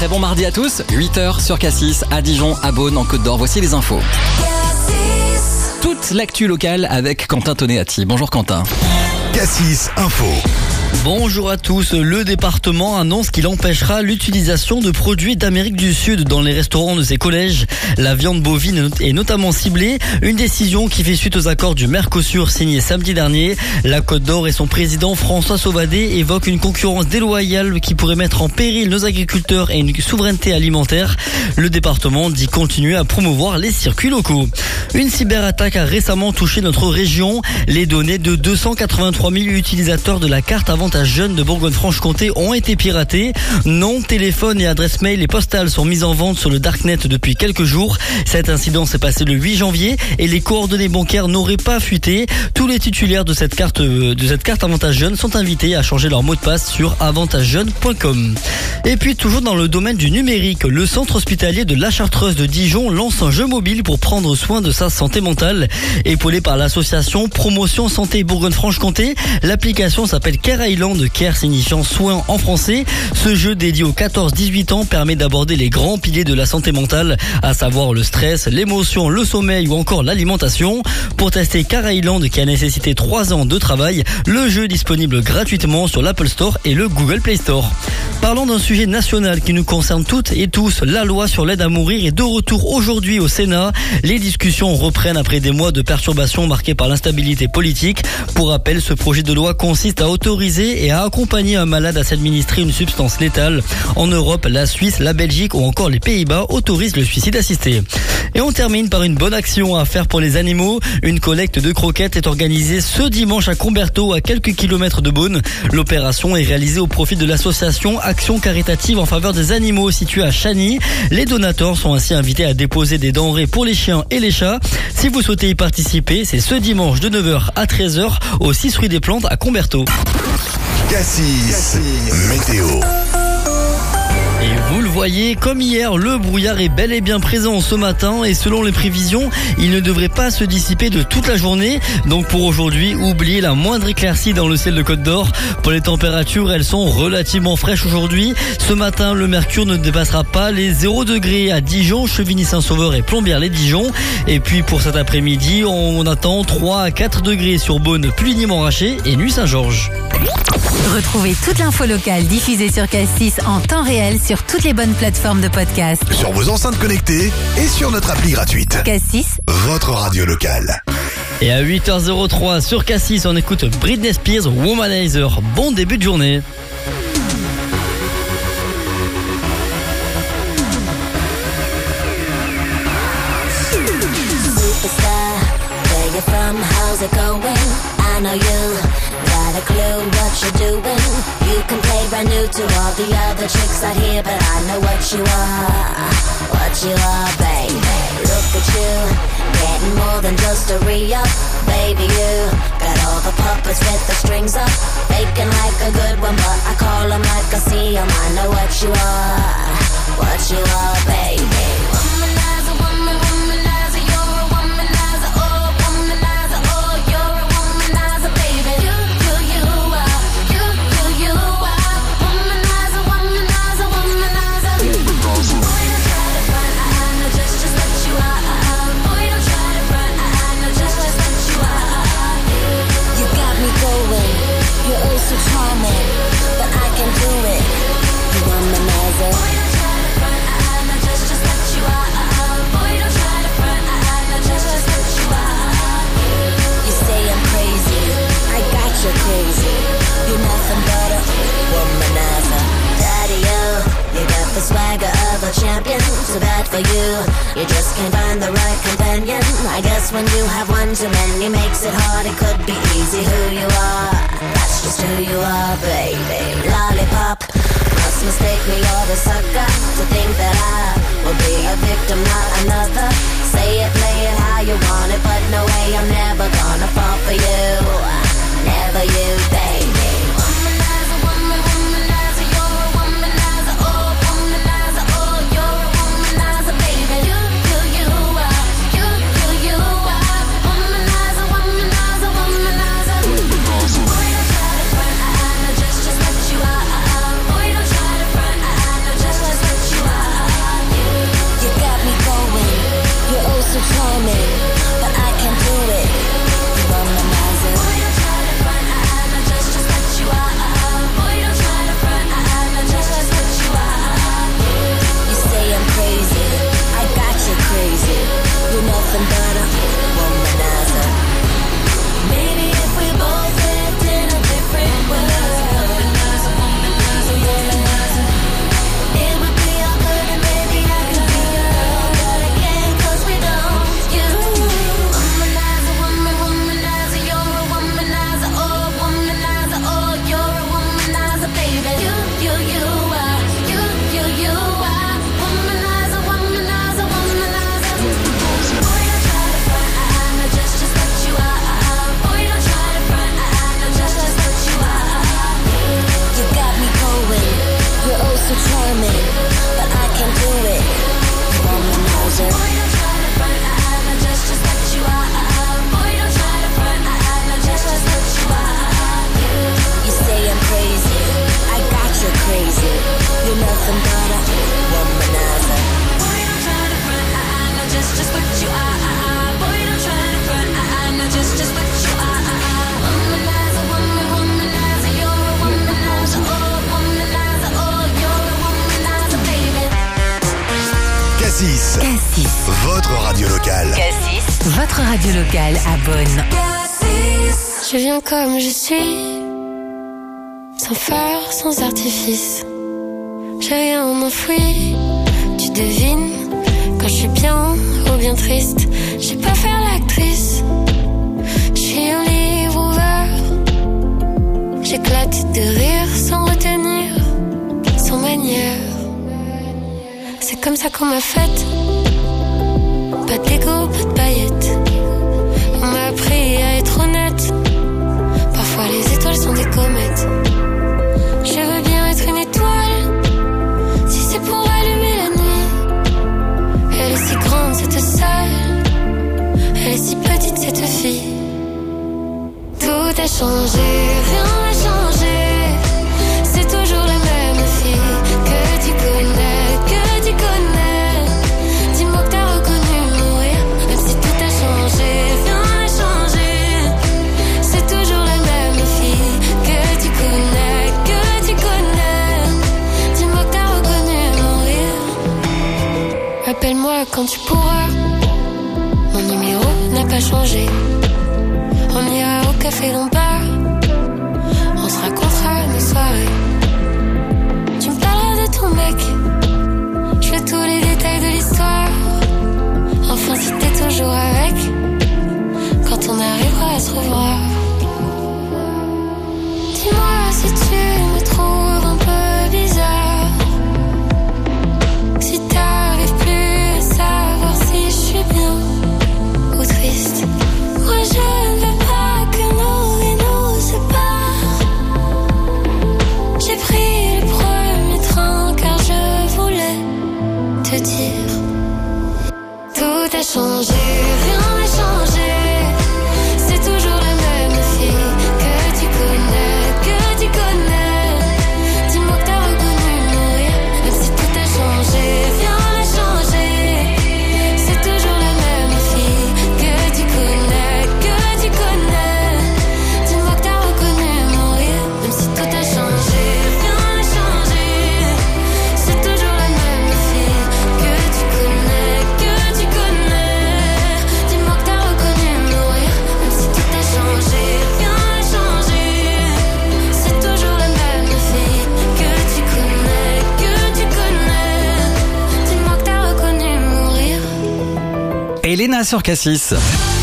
Très bon mardi à tous, 8h sur Cassis, à Dijon, à Beaune, en Côte d'Or. Voici les infos. Toute l'actu locale avec Quentin Toneati. Bonjour Quentin. Cassis Info. Bonjour à tous. Le département annonce qu'il empêchera l'utilisation de produits d'Amérique du Sud dans les restaurants de ses collèges. La viande bovine est notamment ciblée. Une décision qui fait suite aux accords du Mercosur signés samedi dernier. La Côte d'Or et son président François Sauvadet évoquent une concurrence déloyale qui pourrait mettre en péril nos agriculteurs et une souveraineté alimentaire. Le département dit continuer à promouvoir les circuits locaux. Une cyberattaque a récemment touché notre région. Les données de 283 000 utilisateurs de la carte Avantage Jeune de Bourgogne-Franche-Comté ont été piratées. Nom, téléphone et adresse mail et postales sont mises en vente sur le Darknet depuis quelques jours. Cet incident s'est passé le 8 janvier et les coordonnées bancaires n'auraient pas fuité. Tous les titulaires de cette carte Avantage Jeune sont invités à changer leur mot de passe sur avantagejeune.com. Et puis toujours dans le domaine du numérique, le centre hospitalier de La Chartreuse de Dijon lance un jeu mobile pour prendre soin de sa santé mentale. Épaulé par l'association Promotion Santé Bourgogne-Franche-Comté, l'application s'appelle Care Island, Care signifiant soin en français. Ce jeu dédié aux 14-18 ans permet d'aborder les grands piliers de la santé mentale, à savoir le stress, l'émotion, le sommeil ou encore l'alimentation. Pour tester Care Island, qui a nécessité 3 ans de travail, le jeu est disponible gratuitement sur l'Apple Store et le Google Play Store. Parlons d'un sujet national qui nous concerne toutes et tous. La loi sur l'aide à mourir est de retour aujourd'hui au Sénat. Les discussions reprennent après des mois de perturbations marquées par l'instabilité politique. Pour rappel, ce projet de loi consiste à autoriser et à accompagner un malade à s'administrer une substance létale. En Europe, la Suisse, la Belgique ou encore les Pays-Bas autorisent le suicide assisté. Et on termine par une bonne action à faire pour les animaux. Une collecte de croquettes est organisée ce dimanche à Comberthaud, à quelques kilomètres de Beaune. L'opération est réalisée au profit de l'association Action caritative en faveur des animaux située à Chagny. Les donateurs sont ainsi invités à déposer des denrées pour les chiens et les chats. Si vous souhaitez y participer, c'est ce dimanche de 9h à 13h au 6 rue des Plantes à Comberthaud. Cassis Météo. Et vous le voyez, comme hier, le brouillard est bel et bien présent ce matin et selon les prévisions, il ne devrait pas se dissiper de toute la journée. Donc pour aujourd'hui, oubliez la moindre éclaircie dans le ciel de Côte d'Or. Pour les températures, elles sont relativement fraîches aujourd'hui. Ce matin, le mercure ne dépassera pas les 0 degrés à Dijon, Chevigny-Saint-Sauveur et Plombières-les-Dijon. Et puis pour cet après-midi, on attend 3 à 4 degrés sur Beaune, Puligny-Montrachet et Nuit-Saint-Georges. Retrouvez toute l'info locale diffusée sur Cassis en temps réel sur toutes les bonnes plateformes de podcast. Sur vos enceintes connectées et sur notre appli gratuite. Cassis, Votre radio locale. Et à 8h03 sur Cassis, on écoute Britney Spears, Womanizer. Bon début de journée. Superstar, where you from, how's it going? I know you got a clue what you're doing. You can play brand new to all the other chicks out here, but I know what you are, baby. Look at you, getting more than just a re-up. Baby, you got all the puppets with the strings up, faking like a good one, but I call them like I see them. I know what you are, baby. Womanizer, womanizer, you're a womanizer, oh, womanizer, oh, you're a womanizer, baby. You are, you are, womanizer, womanizer, womanizer. Boy, don't try to front, I know just what you are. Boy, don't try to front, I know just what you are. You got me going, you're oh so charming, but I can do it. You womanizer. Boy, don't try to front, I know just what you are. Boy, don't try to front, I know just what you are. You say I'm crazy, I got you crazy. You're nothing but a womanizer. Daddy, you got the swagger of a champion. Too bad for you, you just can't find the right companion. I guess when you have one too many makes it hard. It could be easy who you are, that's just who you are, baby. Lollipop, must mistake me, you're the sucker, to think that I will be a victim, not another. Say it, play it how you want it, but no way, I'm never gonna fall for you. Never you, baby. Womanizer, womanizer, you're a womanizer, oh, womanizer, oh, you're a womanizer, baby. You are, you are, womanizer, womanizer, womanizer. Boy, don't try to front, I know just what you are. Boy, don't try to front, I know just what you Cassis. Votre radio locale. Cassis, votre radio locale à Beaune. Je viens comme je suis, sans phare, sans artifice. J'ai rien enfoui, tu devines, quand je suis bien ou bien triste. Je sais pas faire l'actrice, je suis un livre ouvert. J'éclate de rire sans retenir, sans manière. C'est comme ça qu'on m'a faite, pas d'ego, pas de paillettes. On m'a appris à être honnête. Parfois les étoiles sont des comètes. Je veux bien être une étoile, si c'est pour allumer la nuit. Elle est si grande cette salle, elle est si petite cette fille. Tout a changé, rien n'a changé. C'est toujours la même fille que tu connais, Dis-moi que t'as reconnu mourir, même si tout a changé, rien n'a changé. C'est toujours la même fille que tu connais, Dis-moi que t'as reconnu mourir. Appelle-moi quand tu pourras, mon numéro n'a pas changé. On ira au café Lombard, on se racontera nos soirées. Tu me parleras de ton mec, je veux tous les détails de l'histoire. Enfin si t'es toujours avec, quand on arrivera à se revoir. Dis-moi si tu me trouves un peu bizarre, si t'arrives plus à savoir si je suis bien ou triste. Moi je ne veux pas que nous séparent. J'ai pris le premier train car je voulais te dire. Tout a changé, rien n'a changé. C'est toujours la même fille que tu connais, Dis-moi que t'as reconnu mourir, même si tout a changé, rien n'a changé. C'est toujours la même fille que tu connais, Dis-moi que t'as reconnu mourir, même si tout a changé, rien n'a changé. C'est toujours la même fille que tu connais, Dis-moi que t'as reconnu mourir, même si tout a changé, rien n'a changé. C'est toujours la même fille que tu connais, Dis-moi que t'as reconnu mourir. Elena sur Cassis.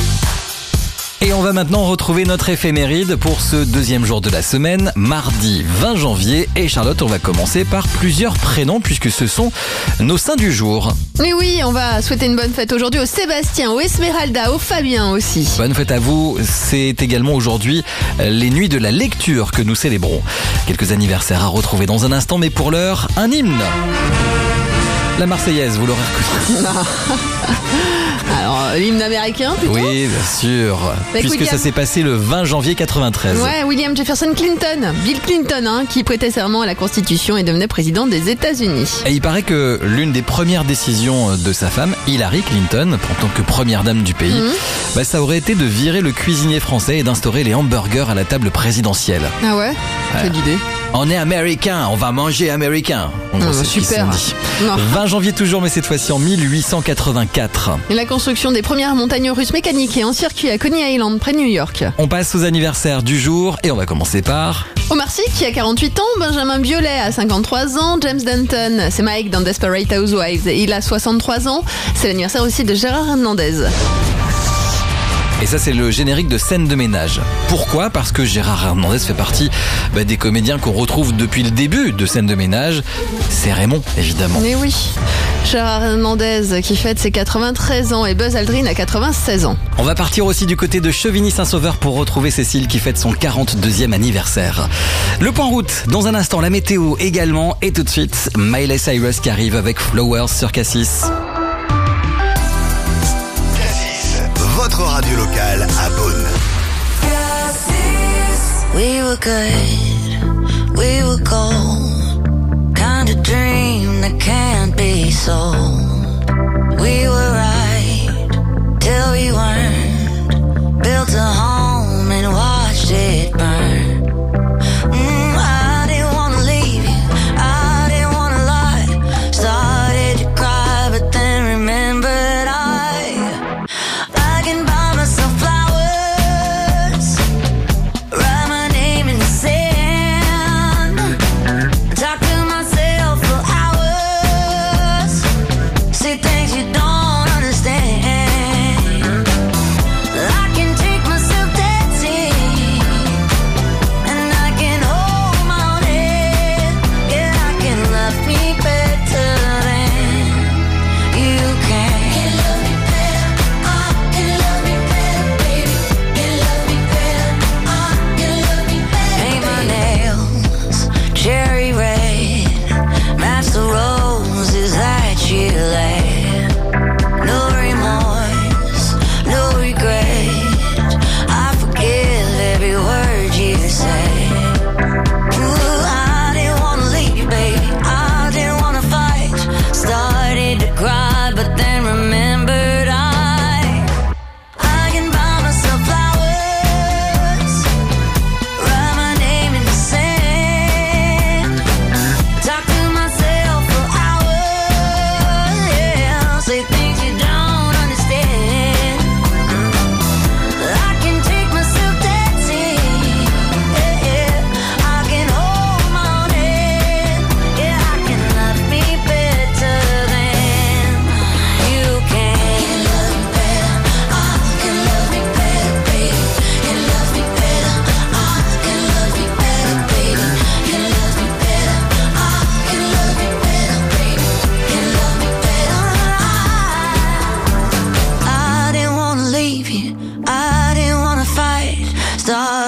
Et on va maintenant retrouver notre éphéméride pour ce deuxième jour de la semaine, mardi 20 janvier. Et Charlotte, on va commencer par plusieurs prénoms puisque ce sont nos saints du jour. Mais oui, on va souhaiter une bonne fête aujourd'hui au Sébastien, au Esmeralda, au Fabien aussi. Bonne fête à vous. C'est également aujourd'hui les nuits de la lecture que nous célébrons. Quelques anniversaires à retrouver dans un instant, mais pour l'heure, un hymne. La Marseillaise, vous l'aurez reconnu. Alors, l'hymne américain plutôt. Oui, bien sûr. Puisque William. ça s'est passé le 20 janvier 93. Ouais, William Jefferson Clinton, Bill Clinton, qui prêtait serment à la Constitution et devenait président des États-Unis. Et il paraît que l'une des premières décisions de sa femme, Hillary Clinton, en tant que première dame du pays, ça aurait été de virer le cuisinier français et d'instaurer les hamburgers à la table présidentielle. Ah ouais, quelle idée. On est américain, on va manger américain. En gros, c'est ce qu'ils se super. sont dit. Non. 20 janvier toujours, mais cette fois-ci en 1884. Et la construction des premières montagnes russes mécaniques en circuit à Coney Island, près de New York. On passe aux anniversaires du jour et on va commencer par... Omar Sy qui a 48 ans, Benjamin Biolay a 53 ans, James Denton, c'est Mike dans Desperate Housewives, il a 63 ans. C'est l'anniversaire aussi de Gérard Hernandez. Et ça, c'est le générique de Scène de ménage. Pourquoi ? Parce que Gérard Hernandez fait partie des comédiens qu'on retrouve depuis le début de Scène de ménage. C'est Raymond, évidemment. Mais oui, Gérard Hernandez qui fête ses 93 ans et Buzz Aldrin a 96 ans. On va partir aussi du côté de Chevigny-Saint-Sauveur pour retrouver Cécile qui fête son 42e anniversaire. Le point route, dans un instant, la météo également. Et tout de suite, Miley Cyrus qui arrive avec Flowers sur Cassis. Votre radio locale à Beaune. We were good, we were gold. Kind of dream that can't be sold. We were right till we weren't. Built a home and watched it burn. I didn't wanna leave you, I didn't wanna lie. Started to cry but then remembered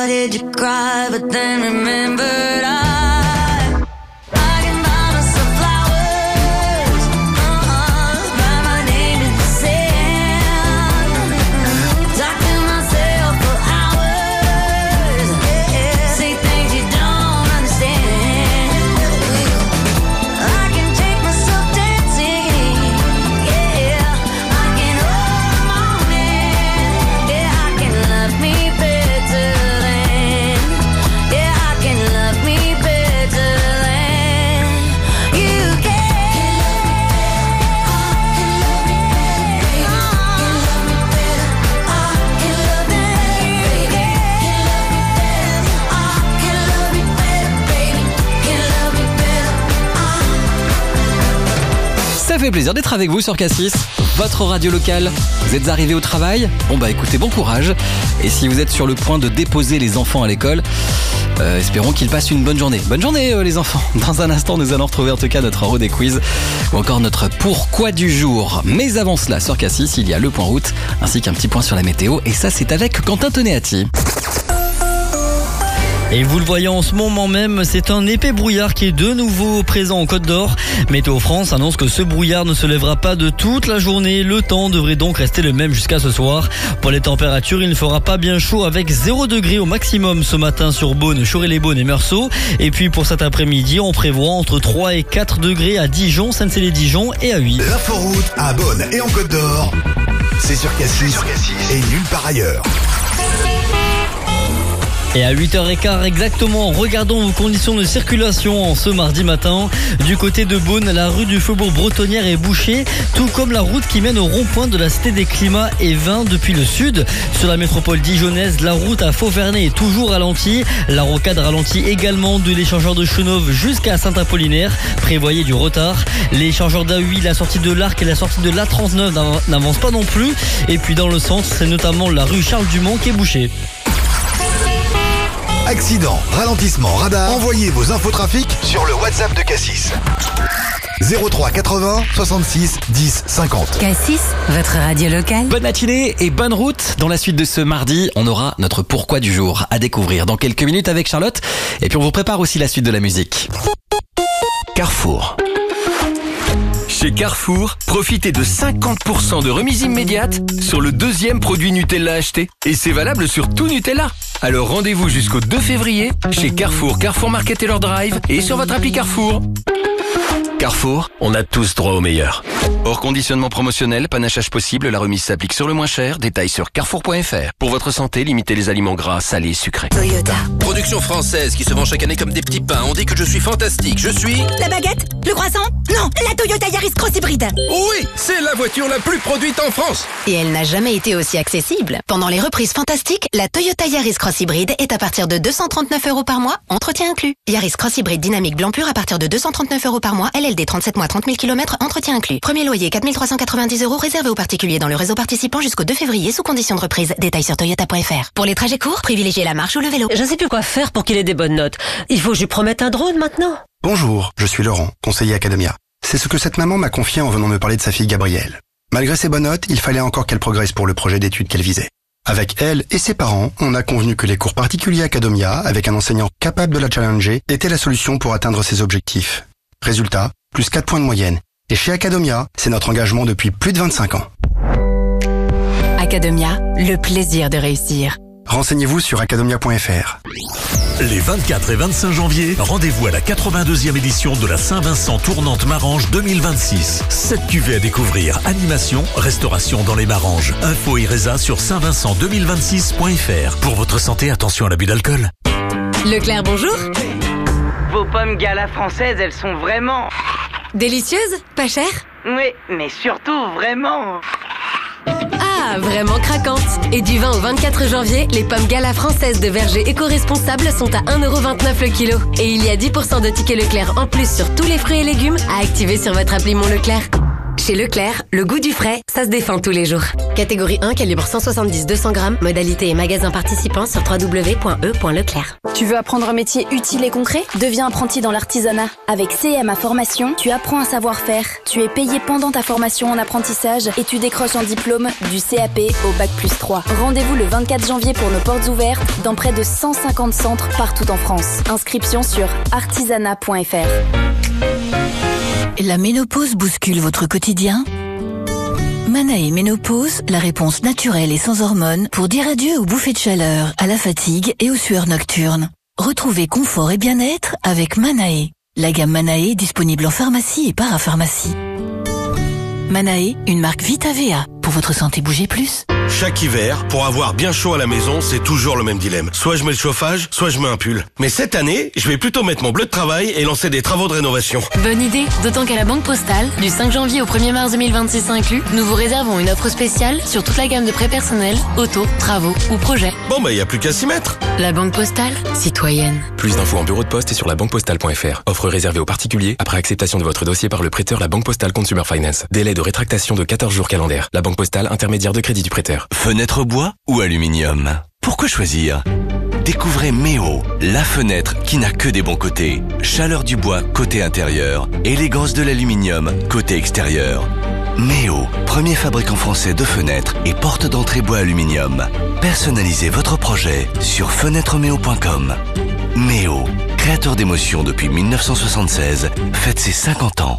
started to cry, but then remembered I can buy myself flowers, write my name in the sand, talk to myself for hours, say things you don't understand. I can take myself dancing, I can hold the morning, I can love me better than, I can love me better than you can. Ça fait plaisir d'être avec vous sur K6, votre radio locale. Vous êtes arrivés au travail ? Bon bah écoutez, bon courage. Et si vous êtes sur le point de déposer les enfants à l'école, espérons qu'ils passent une bonne journée. Bonne journée les enfants. Dans un instant, nous allons retrouver en tout cas notre Rodé Quiz ou encore notre Pourquoi du jour. Mais avant cela, sur K6, il y a le point route ainsi qu'un petit point sur la météo. Et ça, c'est avec Quentin Toneatti. Et vous le voyez en ce moment même, c'est un épais brouillard qui est de nouveau présent en Côte d'Or. Météo France annonce que ce brouillard ne se lèvera pas de toute la journée. Le temps devrait donc rester le même jusqu'à ce soir. Pour les températures, il ne fera pas bien chaud avec 0 degré au maximum ce matin sur Beaune, Choré-les-Beaunes et Meursault. Et puis pour cet après-midi, on prévoit entre 3 et 4 degrés à Dijon, Sainte-Céline-Dijon et à Huy. L'inforoute à Beaune et en Côte d'Or, c'est sur K6 et nulle part ailleurs. Et à 8h15 exactement, regardons vos conditions de circulation en ce mardi matin. Du côté de Beaune, la rue du Faubourg Bretonnière est bouchée, tout comme la route qui mène au rond-point de la Cité des Climats et Vins depuis le sud. Sur la métropole dijonnaise, la route à Faux-Vernay est toujours ralentie. La rocade ralentit également de l'échangeur de Chenauve jusqu'à Saint-Apollinaire. Prévoyez du retard. L'échangeur d'Ahuy, la sortie de l'Arc et la sortie de l'A39 n'avancent pas non plus. Et puis dans le centre, c'est notamment la rue Charles-Dumont qui est bouchée. Accident, ralentissement, radar, envoyez vos infotrafics sur le WhatsApp de K6. 03 80 66 10 50. K6, votre radio locale. Bonne matinée et bonne route. Dans la suite de ce mardi, on aura notre Pourquoi du jour à découvrir dans quelques minutes avec Charlotte. Et puis on vous prépare aussi la suite de la musique. Carrefour. Chez Carrefour, profitez de 50% de remise immédiate sur le deuxième produit Nutella acheté. Et c'est valable sur tout Nutella. Alors rendez-vous jusqu'au 2 février chez Carrefour, Carrefour Market et leur Drive et sur votre appli Carrefour. Carrefour, on a tous droit au meilleur. Hors conditionnement promotionnel, panachage possible, la remise s'applique sur le moins cher. Détails sur carrefour.fr. Pour votre santé, limitez les aliments gras, salés, sucrés. Toyota. Production française qui se vend chaque année comme des petits pains. On dit que je suis fantastique. Je suis... La baguette? Le croissant? Non, la Toyota Yaris Cross Hybride. Oui, c'est la voiture la plus produite en France. Et elle n'a jamais été aussi accessible. Pendant les reprises fantastiques, la Toyota Yaris Cross Hybride est à partir de 239 € par mois, entretien inclus. Yaris Cross Hybride dynamique blanc pur à partir de 239 € par mois, LLD 37 mois, 30 000 km, entretien inclus. Premier loyer 4 390 € réservé aux particuliers dans le réseau participant jusqu'au 2 février sous condition de reprise. Détails sur toyota.fr. Pour les trajets courts, privilégiez la marche ou le vélo. Je ne sais plus quoi faire pour qu'il ait des bonnes notes. Il faut que je lui promette un drone maintenant. Bonjour, je suis Laurent, conseiller Academia. C'est ce que cette maman m'a confié en venant me parler de sa fille Gabrielle. Malgré ses bonnes notes, il fallait encore qu'elle progresse pour le projet d'études qu'elle visait. Avec elle et ses parents, on a convenu que les cours particuliers Academia, avec un enseignant capable de la challenger, étaient la solution pour atteindre ses objectifs. Résultat, plus 4 points de moyenne. Et chez Academia, c'est notre engagement depuis plus de 25 ans. Academia, le plaisir de réussir. Renseignez-vous sur academia.fr. Les 24 et 25 janvier, rendez-vous à la 82e édition de la Saint-Vincent Tournante Marange 2026. 7 cuvées à découvrir, animation, restauration dans les Maranges. Info et résa sur saint-vincent2026.fr. Pour votre santé, attention à l'abus d'alcool. Leclerc, bonjour. Vos pommes Gala françaises, elles sont vraiment... Délicieuses? Pas chères? Oui, mais surtout vraiment... Ah, vraiment craquantes. Et du 20 au 24 janvier, les pommes Gala françaises de verger éco-responsables sont à 1,29 € le kilo. Et il y a 10% de tickets Leclerc en plus sur tous les fruits et légumes à activer sur votre appli Mon Leclerc. Chez Leclerc, le goût du frais, ça se défend tous les jours. Catégorie 1, calibre 170-200 grammes, modalité et magasin participant sur www.e.leclerc. Tu veux apprendre un métier utile et concret ? Deviens apprenti dans l'artisanat. Avec CMA Formation, tu apprends un savoir-faire. Tu es payé pendant ta formation en apprentissage et tu décroches un diplôme du CAP au Bac+3. Rendez-vous le 24 janvier pour nos portes ouvertes dans près de 150 centres partout en France. Inscription sur artisanat.fr. La ménopause bouscule votre quotidien ? Manae Ménopause, la réponse naturelle et sans hormones pour dire adieu aux bouffées de chaleur, à la fatigue et aux sueurs nocturnes. Retrouvez confort et bien-être avec Manae. La gamme Manae disponible en pharmacie et parapharmacie. Manae, une marque Vitavea. Pour votre santé, bougez plus. Chaque hiver, pour avoir bien chaud à la maison, c'est toujours le même dilemme. Soit je mets le chauffage, soit je mets un pull. Mais cette année, je vais plutôt mettre mon bleu de travail et lancer des travaux de rénovation. Bonne idée, d'autant qu'à la Banque Postale, du 5 janvier au 1er mars 2026 inclus, nous vous réservons une offre spéciale sur toute la gamme de prêts personnels, auto, travaux ou projets. Bon y a plus qu'à s'y mettre. La Banque Postale, citoyenne. Plus d'infos en bureau de poste et sur labanquepostale.fr. Offre réservée aux particuliers après acceptation de votre dossier par le prêteur La Banque Postale Consumer Finance. Délai de rétractation de 14 jours calendaires. La Banque Postale, intermédiaire de crédit du prêteur. Fenêtre bois ou aluminium ? Pourquoi choisir ? Découvrez Méo, la fenêtre qui n'a que des bons côtés. Chaleur du bois côté intérieur, élégance de l'aluminium côté extérieur. Méo, premier fabricant français de fenêtres et porte d'entrée bois aluminium. Personnalisez votre projet sur fenêtremeo.com. Méo, créateur d'émotions depuis 1976, fête ses 50 ans.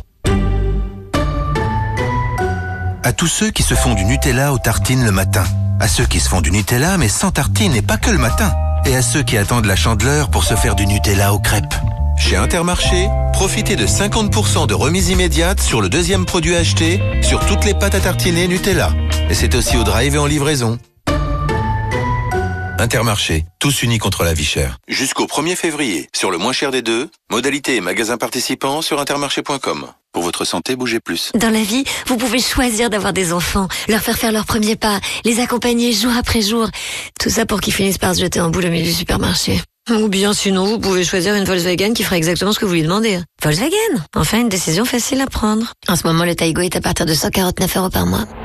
À tous ceux qui se font du Nutella aux tartines le matin. À ceux qui se font du Nutella mais sans tartines et pas que le matin. Et à ceux qui attendent la Chandeleur pour se faire du Nutella aux crêpes. Chez Intermarché, profitez de 50% de remise immédiate sur le deuxième produit acheté sur toutes les pâtes à tartiner Nutella. Et c'est aussi au drive et en livraison. Intermarché, tous unis contre la vie chère. Jusqu'au 1er février, sur le moins cher des deux, modalités et magasins participants sur intermarché.com. Pour votre santé, bougez plus. Dans la vie, vous pouvez choisir d'avoir des enfants, leur faire leurs premiers pas, les accompagner jour après jour. Tout ça pour qu'ils finissent par se jeter en boule au milieu du supermarché. Ou bien sinon, vous pouvez choisir une Volkswagen qui fera exactement ce que vous lui demandez. Volkswagen, enfin une décision facile à prendre. En ce moment, le Taigo est à partir de 149 € par mois.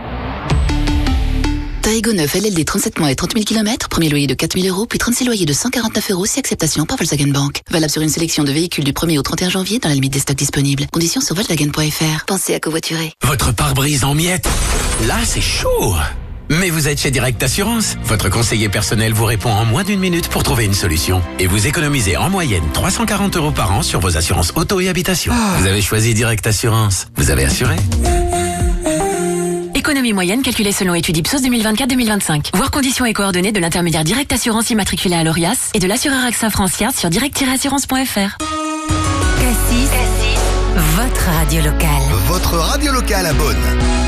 Taigo 9 LLD 37 mois et 30 000 km, premier loyer de 4 000 €, puis 36 loyers de 149 € si acceptation par Volkswagen Bank. Valable sur une sélection de véhicules du 1er au 31 janvier dans la limite des stocks disponibles. Conditions sur Volkswagen.fr. Pensez à covoiturer. Votre pare-brise en miettes. Là, c'est chaud. Mais vous êtes chez Direct Assurance. Votre conseiller personnel vous répond en moins d'1 minute pour trouver une solution. Et vous économisez en moyenne 340 € par an sur vos assurances auto et habitation. Vous avez choisi Direct Assurance. Vous avez assuré. Économie moyenne calculée selon étude Ipsos 2024-2025. Voir conditions et coordonnées de l'intermédiaire Direct Assurance immatriculé à l'ORIAS et de l'assureur AXA Francia sur direct-assurance.fr. Cassis, votre radio locale. Votre radio locale à Beaune.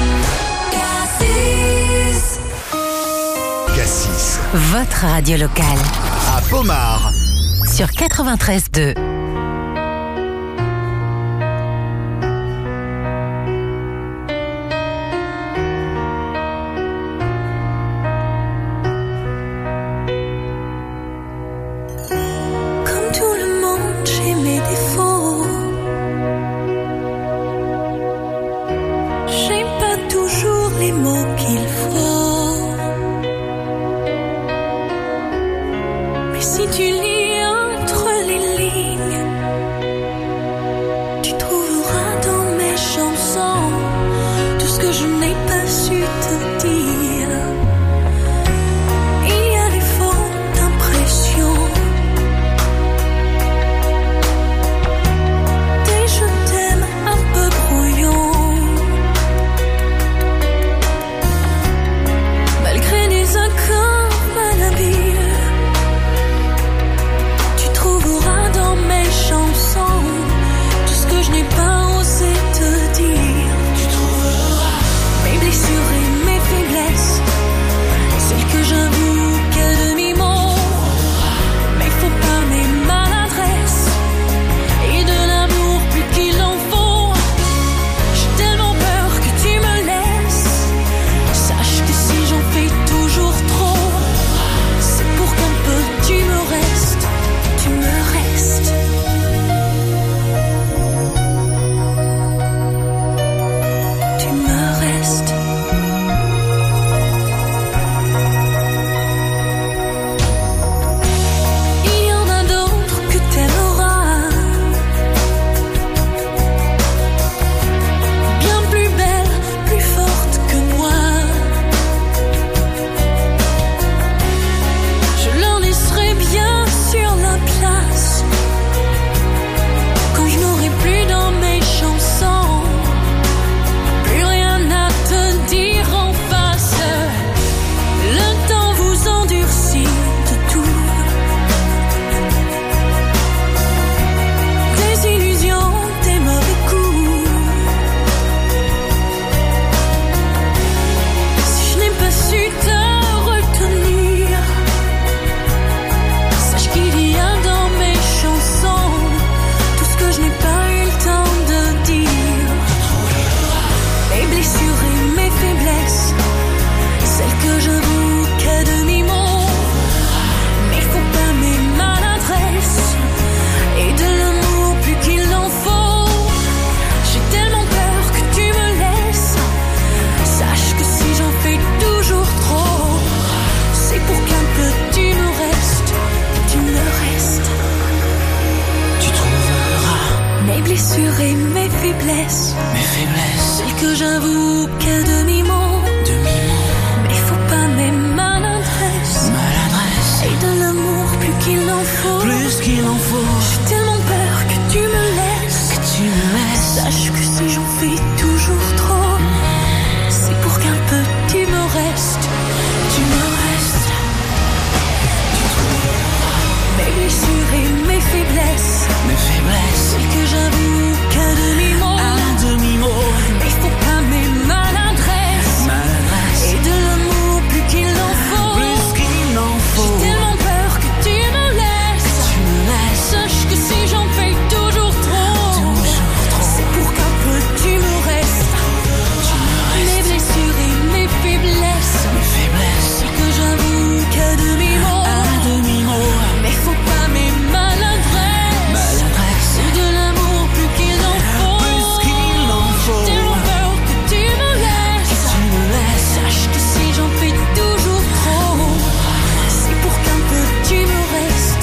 Cassis. Votre radio locale. À Pommard. Sur 93.2. Si tu lis entre les lignes, blessures et mes faiblesses. Celles que j'avoue qu'à demi-mot. Mais faut pas mes maladresses. Et de l'amour plus qu'il en faut. J'ai tellement peur que tu me laisses. Sache que si j'en fais toujours trop, c'est pour qu'un peu tu me restes. Mes blessures et mes faiblesses. Celles que j'avoue qu'à demi-mot. Mais faut pas mes maladresses. Et de l'amour plus qu'il en faut. J'ai tellement peur que tu me laisses. Sache que si j'en fais toujours trop, c'est pour qu'un peu tu me restes. Mes blessures et mes faiblesses. Celles que j'avoue qu'à demi-mot. Mais faut pas mes maladresses. C'est de l'amour plus qu'il en faut. J'ai tellement peur que tu me laisses. Sache que si j'en fais toujours trop, c'est pour qu'un peu tu me restes.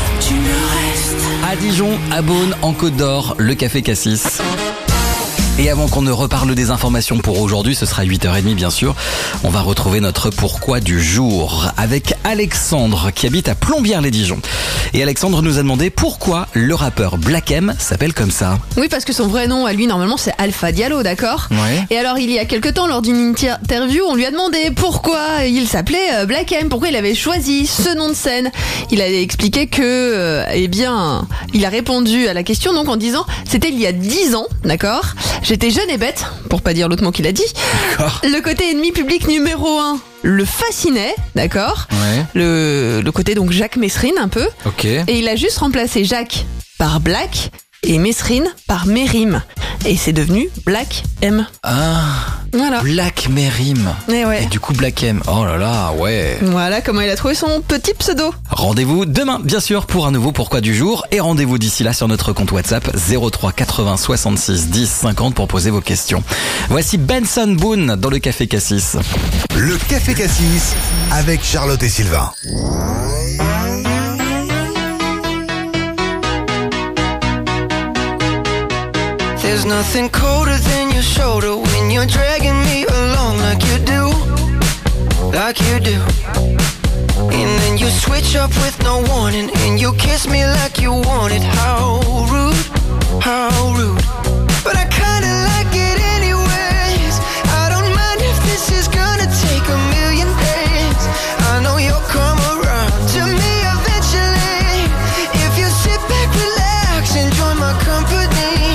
À Dijon, à Beaune, en Côte d'Or, le Café Cassis. Et avant qu'on ne reparle des informations pour aujourd'hui, ce sera 8h30 bien sûr, on va retrouver notre pourquoi du jour avec Alexandre qui habite à Plombières-les-Dijon. Et Alexandre nous a demandé pourquoi le rappeur Black M s'appelle comme ça. Oui, parce que son vrai nom à lui normalement c'est Alpha Diallo, d'accord ? Ouais. Et alors il y a quelque temps lors d'une interview, on lui a demandé pourquoi il s'appelait Black M, pourquoi il avait choisi ce nom de scène. Il a expliqué que il a répondu à la question donc en disant c'était il y a 10 ans, d'accord ? J'étais jeune et bête, pour pas dire l'autre mot qu'il a dit. D'accord. Le côté ennemi public numéro 1 le fascinait, d'accord ? Ouais. Le côté donc Jacques Messrine un peu. Ok. Et il a juste remplacé Jacques par Black et Messrine par Mérim. Et c'est devenu Black M. Ah. Voilà. Black Mérim. Et ouais. Et du coup Black M. Oh là là, ouais. Voilà comment il a trouvé son petit pseudo. Rendez-vous demain, bien sûr, pour un nouveau Pourquoi du jour. Et rendez-vous d'ici là sur notre compte WhatsApp 03 80 66 10 50 pour poser vos questions. Voici Benson Boone dans le Café Cassis. Le Café Cassis avec Charlotte et Sylvain. There's nothing colder than your shoulder when you're dragging me along like you do. And then you switch up with no warning and you kiss me like you want it. How rude, but I kinda like it anyways. I don't mind if this is gonna take a million days. I know you'll come around to me eventually. If you sit back, relax, enjoy my company.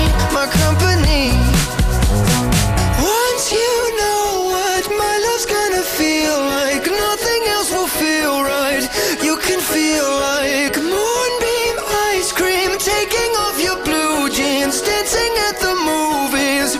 Once you know what my love's gonna feel like, nothing else will feel right. You can feel like moonbeam ice cream, taking off your blue jeans, dancing at the movies.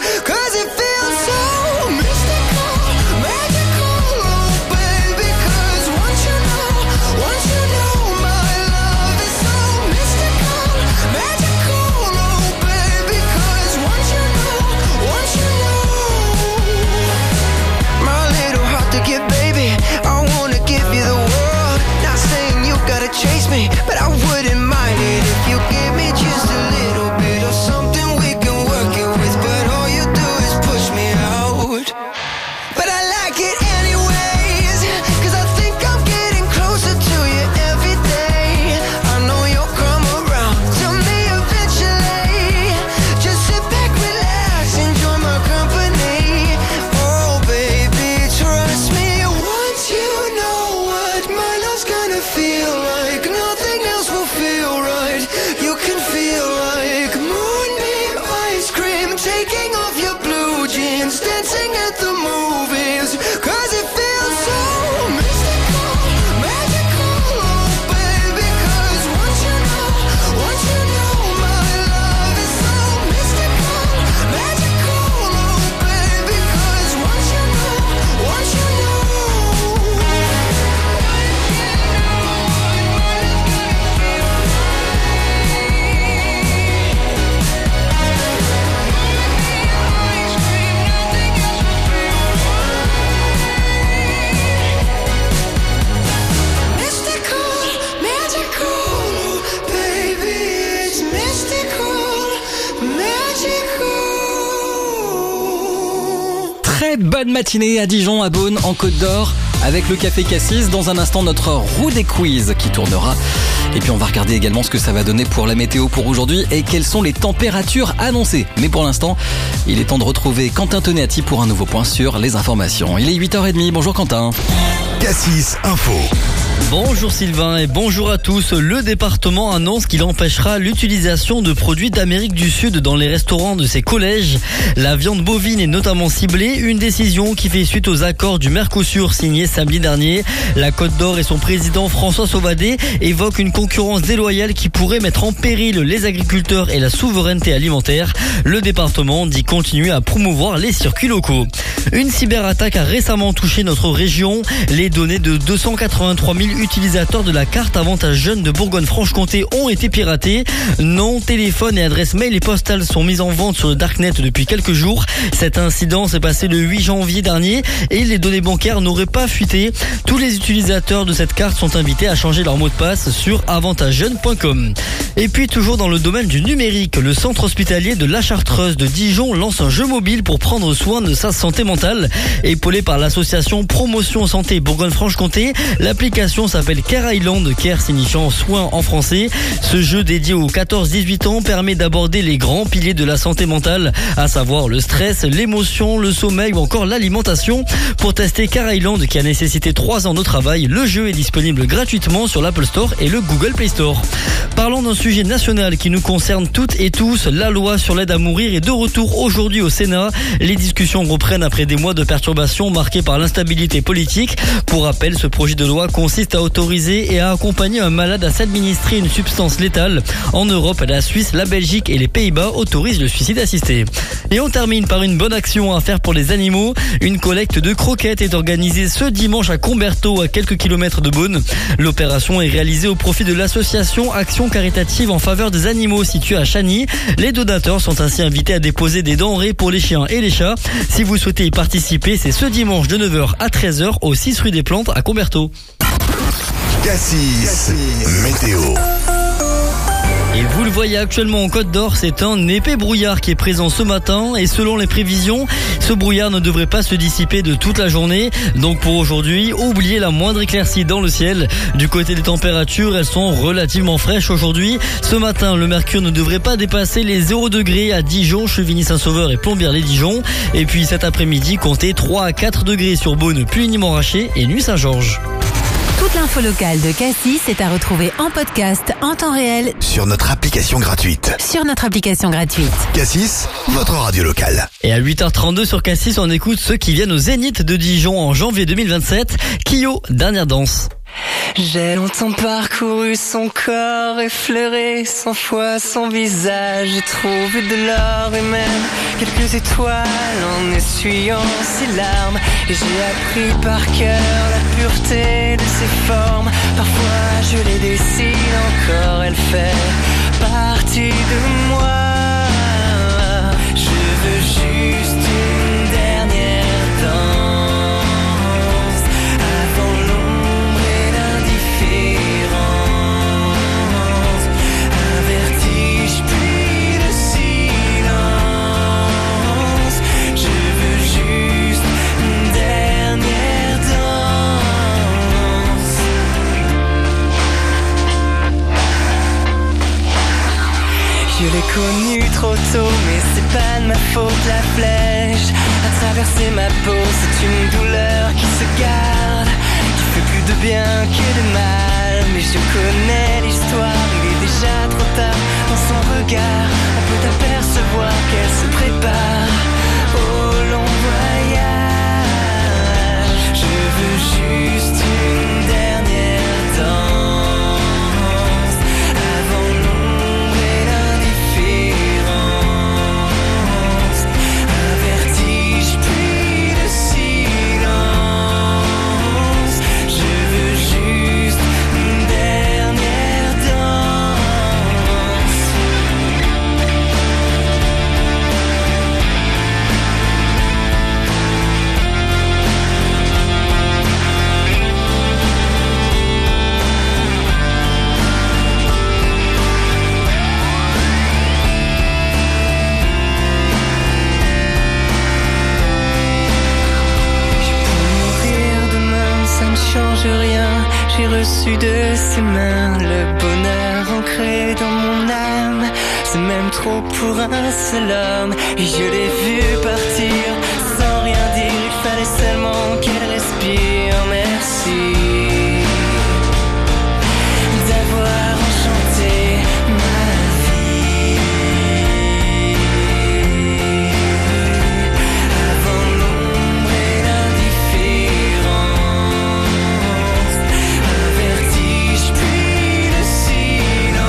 Très bonne matinée à Dijon, à Beaune, en Côte d'Or, avec le Café Cassis. Dans un instant, notre roue des quiz qui tournera. Et puis on va regarder également ce que ça va donner pour la météo pour aujourd'hui et quelles sont les températures annoncées. Mais pour l'instant, il est temps de retrouver Quentin Toneati pour un nouveau point sur les informations. Il est 8h30, bonjour Quentin. Cassis Info. Bonjour Sylvain et bonjour à tous. Le département annonce qu'il empêchera l'utilisation de produits d'Amérique du Sud dans les restaurants de ses collèges. La viande bovine est notamment ciblée, une décision qui fait suite aux accords du Mercosur signés samedi dernier. La Côte d'Or et son président François Sauvadet évoquent une concurrence déloyale qui pourrait mettre en péril les agriculteurs et la souveraineté alimentaire. Le département dit continuer à promouvoir les circuits locaux. Une cyberattaque a récemment touché notre région. Les données de 283 000 utilisateurs de la carte avantage jeune de Bourgogne-Franche-Comté ont été piratées. Nom, téléphone et adresse mail et postales sont mises en vente sur le Darknet depuis quelques jours. Cet incident s'est passé le 8 janvier dernier et les données bancaires n'auraient pas fuité. Tous les utilisateurs de cette carte sont invités à changer leur mot de passe sur avantagejeune.com. Et puis toujours dans le domaine du numérique, le centre hospitalier de La Chartreuse de Dijon lance un jeu mobile pour prendre soin de sa santé mentale. Épaulé par l'association Promotion Santé Bourgogne-Franche-Comté, l'application s'appelle Care Island, Care signifiant soin en français. Ce jeu dédié aux 14-18 ans permet d'aborder les grands piliers de la santé mentale, à savoir le stress, l'émotion, le sommeil ou encore l'alimentation. Pour tester Care Island, qui a nécessité 3 ans de travail, le jeu est disponible gratuitement sur l'Apple Store et le Google Play Store. Parlons d'un sujet national qui nous concerne toutes et tous. La loi sur l'aide à mourir est de retour aujourd'hui au Sénat. Les discussions reprennent après des mois de perturbations marquées par l'instabilité politique. Pour rappel, ce projet de loi consiste à autoriser et à accompagner un malade à s'administrer une substance létale. En Europe, la Suisse, la Belgique et les Pays-Bas autorisent le suicide assisté. Et on termine par une bonne action à faire pour les animaux. Une collecte de croquettes est organisée ce dimanche à Comberthaud, à quelques kilomètres de Beaune. L'opération est réalisée au profit de l'association Action Caritative en faveur des animaux située à Chagny. Les donateurs sont ainsi invités à déposer des denrées pour les chiens et les chats. Si vous souhaitez y participer, c'est ce dimanche de 9h à 13h au 6 rue des Plantes à Comberthaud. Cassis Météo. Et vous le voyez actuellement en Côte d'Or, c'est un épais brouillard qui est présent ce matin et selon les prévisions, ce brouillard ne devrait pas se dissiper de toute la journée. Donc pour aujourd'hui, oubliez la moindre éclaircie dans le ciel. Du côté des températures, elles sont relativement fraîches aujourd'hui. Ce matin, le mercure ne devrait pas dépasser les 0 degrés à Dijon, Chevigny-Saint-Sauveur et Plombières-les-Dijon. Et puis cet après-midi, comptez 3 à 4 degrés sur Beaune, Puligny-Montrachet et Nuit-Saint-Georges. Toute l'info locale de Cassis est à retrouver en podcast en temps réel sur notre application gratuite. Cassis, votre radio locale. Et à 8h32 sur Cassis, on écoute ceux qui viennent au Zénith de Dijon en janvier 2027. Kyo, dernière danse. J'ai longtemps parcouru son corps, effleuré 100 fois son visage. J'ai trouvé de l'or et même quelques étoiles en essuyant ses larmes. Et j'ai appris par cœur la pureté de ses formes. Parfois je les dessine encore, elle fait partie de moi. Je veux juste une dernière danse avant l'ombre et l'indifférence. Un vertige puis le silence. Je veux juste une dernière danse. Je l'ai connue trop tôt, mais c'est pas de ma faute. La flèche a traversé ma peau, c'est une douleur qui se garde, qui fait plus de bien que de mal. Mais je connais l'histoire, il est déjà trop tard. Dans son regard, on peut apercevoir qu'elle se prépare au long voyage. Je veux juste une dernière danse avant l'ombre et l'indifférence. Un vertige puis le silence. Je veux juste une dernière danse. au-dessus de ses mains, le bonheur ancré dans mon âme. C'est même trop pour un seul homme. Et je l'ai vu partir sans rien dire. Il fallait seulement qu'elle respire. Merci d'avoir enchanté ma vie. Avant l'ombre et l'indifférence, un vertige puis le silence.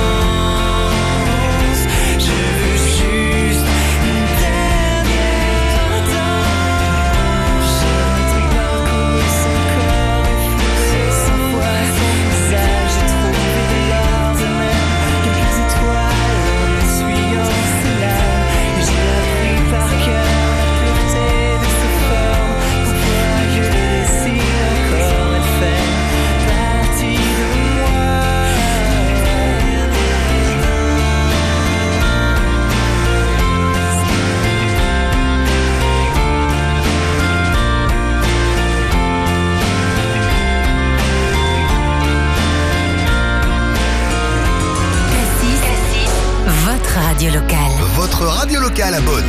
Je veux juste une dernière danse. J'ai parcouru son corps effleuré sans foi, son visage. J'ai trouvé de l'or de mer, quelques étoiles en essuyant ses larmes. Et j'ai appris par cœur la pureté de ses formes. Parfois je le désire encore, elle fait partie de moi. Cassis, votre radio locale. Votre radio locale à Beaune.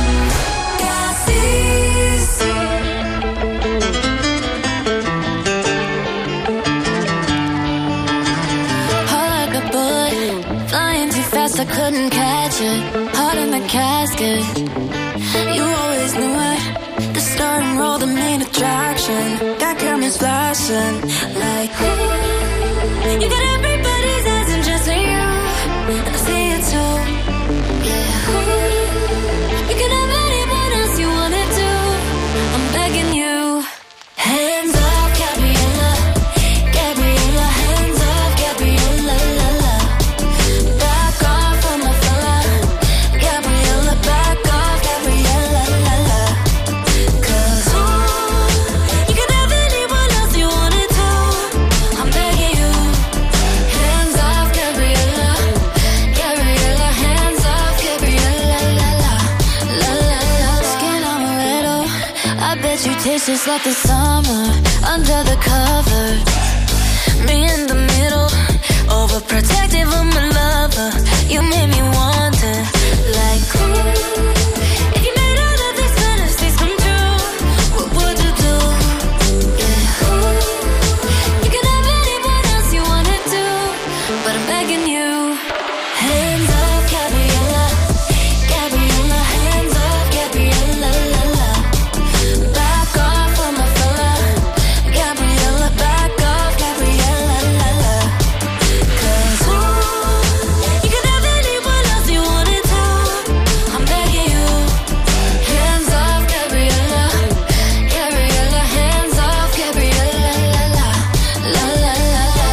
Heart like a bullet, flying too fast, I couldn't catch it. Heart in the casket, you always knew it. The star and roll, the main attraction. Got cameras flashing, like ooh. You got everybody's eyes and just you, and I see it too. Yeah, ooh. You can have anyone else you wanted to. I'm begging you, hands off, Gabriella, Gabriella, hands off, Gabriella, la la. Back off from my fella, Gabriella, back off, Gabriella, la la. 'Cause ooh, you can have anyone else you wanted to. I'm begging you, hands off, Gabriella, Gabriella, hands off, Gabriella, la la, la la la. Skin on a little, I bet you taste just like the summer under the covers. Me in the middle, overprotective of my lover. You made me wonder, like ooh, if you made all of these fantasies come true, what would you do? Yeah, ooh, you can have anyone else you wanted to, but I'm begging you, hands off, Gabriella, Gabriella, hands off, Gabriella, la la. Back off from my fella, Gabriella, back off, Gabriella, la la. 'Cause ooh, you can have anyone else you wanted to. I'm begging you, hands off, Gabriella, Gabriella, hands off, Gabriella, la la, la la la la.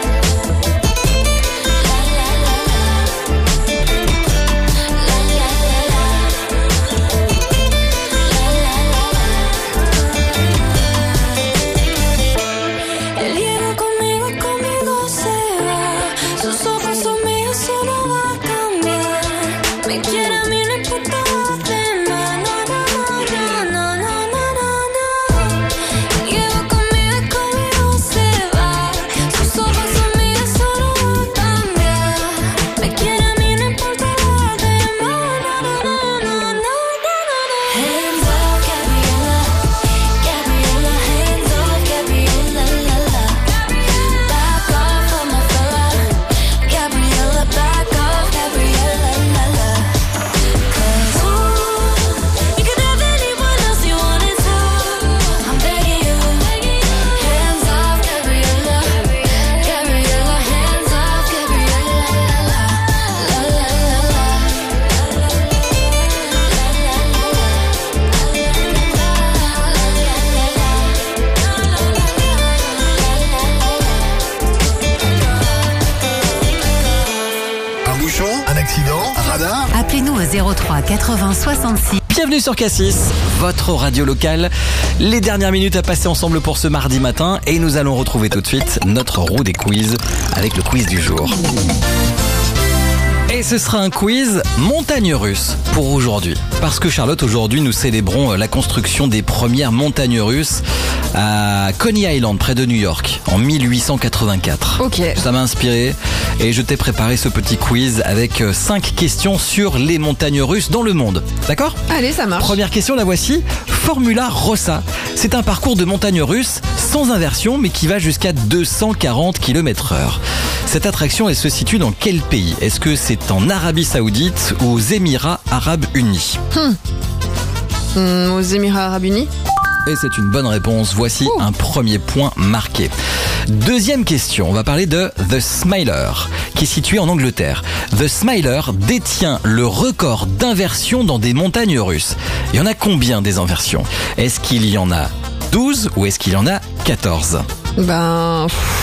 Él llega conmigo, conmigo se va. Sus ojos son míos, eso no va a cambiar. Me quiere a mí, no importa los demás. No, no, no, no, no, no, no, no. Él llega conmigo, conmigo se va. Sus ojos son míos, eso no va a cambiar. Me quiere a mí, no importa los demás. No, no, no, no, no, no, no. Hands off, Gabriella, Gabriella, hands off, Gabriella, la la. Back off from my fella, Gabriella, back off, Gabriella, la la. 'Cause ooh, you can have anyone else you wanted to. I'm begging you, hands off, Gabriella, Gabriella, hands off, Gabriella, la la, la la la la. Un bouchon, un accident, un radar. Appelez-nous au 03 80 66. Bienvenue sur Cassis, votre radio locale. Les dernières minutes à passer ensemble pour ce mardi matin et nous allons retrouver tout de suite notre roue des quiz avec le quiz du jour. Et Et ce sera un quiz montagne russe pour aujourd'hui. Parce que Charlotte, aujourd'hui, nous célébrons la construction des premières montagnes russes à Coney Island, près de New York, en 1884. Ok. Ça m'a inspiré et je t'ai préparé ce petit quiz avec 5 questions sur les montagnes russes dans le monde. D'accord ? Allez, ça marche. Première question, la voici. Formula Rossa. C'est un parcours de montagne russe sans inversion, mais qui va jusqu'à 240 km/h. Cette attraction, elle se situe dans quel pays ? Est-ce que c'est en Arabie Saoudite ou aux Émirats Arabes Unis ? Aux Émirats Arabes Unis ? Et c'est une bonne réponse. Voici un premier point marqué. Deuxième question, on va parler de The Smiler, qui est situé en Angleterre. The Smiler détient le record d'inversion dans des montagnes russes. Il y en a combien des inversions ? Est-ce qu'il y en a 12 ou est-ce qu'il y en a 14 ? 14 ?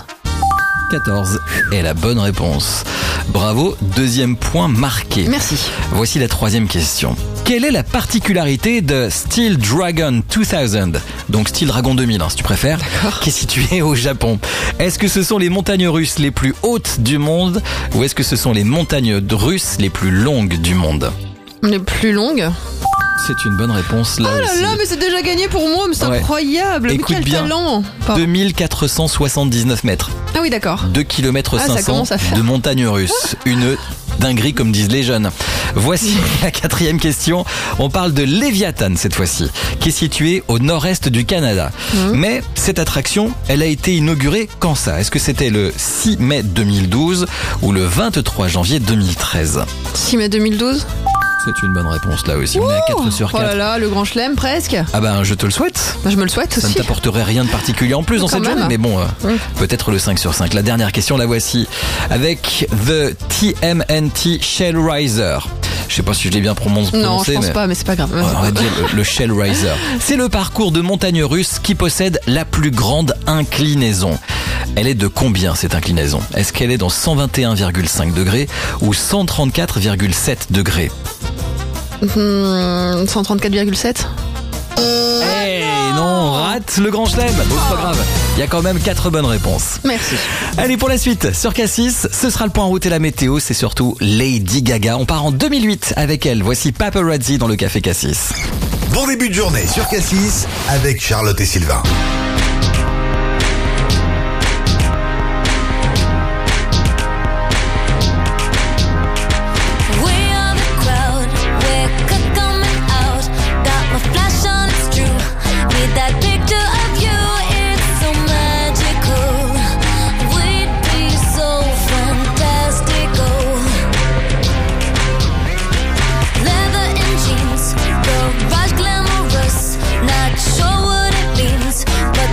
14 est la bonne réponse. Bravo, deuxième point marqué. Merci. Voici la troisième question. Quelle est la particularité de Steel Dragon 2000, donc Steel Dragon 2000 si tu préfères, qui est situé au Japon ? Est-ce que ce sont les montagnes russes les plus hautes du monde ou est-ce que ce sont les montagnes russes les plus longues du monde ? Les plus longues ? C'est une bonne réponse là aussi. Oh là là, mais c'est déjà gagné pour moi, mais c'est incroyable. Écoute mais quel bien, talent. 2479 mètres. Ah oui, d'accord. 2 km 500 ça de montagnes russes. Une dinguerie comme disent les jeunes. Voici la quatrième question. On parle de Léviathan cette fois-ci, qui est situé au nord-est du Canada. Mais cette attraction, elle a été inaugurée quand ça ? Est-ce que c'était le 6 mai 2012 ou le 23 janvier 2013 ? 6 mai 2012 ? C'est une bonne réponse là aussi. On est à 4 sur 4. Oh là là, le grand chelem presque. Ah ben je te le souhaite. Je me le souhaite aussi. Ça ne t'apporterait rien de particulier en plus dans cette journée, mais bon, peut-être le 5 sur 5. La dernière question, la voici. Avec The TMNT Shell Riser. Je sais pas si je l'ai bien prononcé. Non, je pense pas, mais c'est pas grave. On va dire le Shell Riser. C'est le parcours de montagne russe qui possède la plus grande inclinaison. Elle est de combien cette inclinaison ? Est-ce qu'elle est dans 121,5 degrés ou 134,7 degrés ? 134,7. Non, on rate le grand chelem. Bon, c'est pas grave. Il y a quand même 4 bonnes réponses. Merci. Allez, pour la suite, sur Cassis, ce sera le point route et la météo. C'est surtout Lady Gaga. On part en 2008 avec elle. Voici Paparazzi dans le Café Cassis. Bon début de journée sur Cassis avec Charlotte et Sylvain. But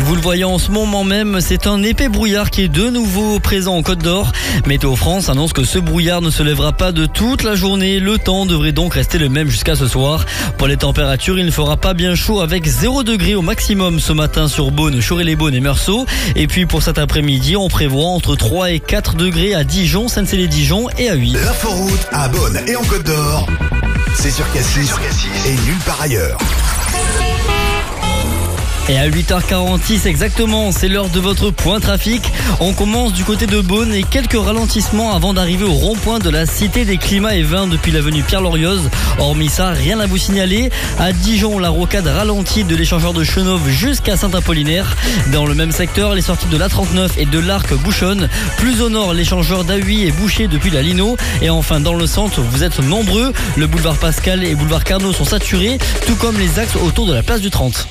Vous le voyez en ce moment même, c'est un épais brouillard qui est de nouveau présent en Côte d'Or. Météo France annonce que ce brouillard ne se lèvera pas de toute la journée. Le temps devrait donc rester le même jusqu'à ce soir. Pour les températures, il ne fera pas bien chaud avec 0 degré au maximum ce matin sur Beaune, Choré-les-Beaunes et Meursault. Et puis pour cet après-midi, on prévoit entre 3 et 4 degrés à Dijon, Sainte-Céline-Dijon et à Huy. L'inforoute à Beaune et en Côte d'Or, c'est sur Cassis et nulle part ailleurs. Et à 8h46 exactement, c'est l'heure de votre point trafic. On commence du côté de Beaune et quelques ralentissements avant d'arriver au rond-point de la Cité des Climats et Vins depuis l'avenue Pierre-Lorioz. Hormis ça, rien à vous signaler. À Dijon, la rocade ralentie de l'échangeur de Chenauve jusqu'à Saint-Apollinaire. Dans le même secteur, les sorties de l'A39 et de l'Arc bouchonnent. Plus au nord, l'échangeur d'Ahuy est bouché depuis la Lino. Et enfin, dans le centre, vous êtes nombreux. Le boulevard Pascal et boulevard Carnot sont saturés, tout comme les axes autour de la place du 30.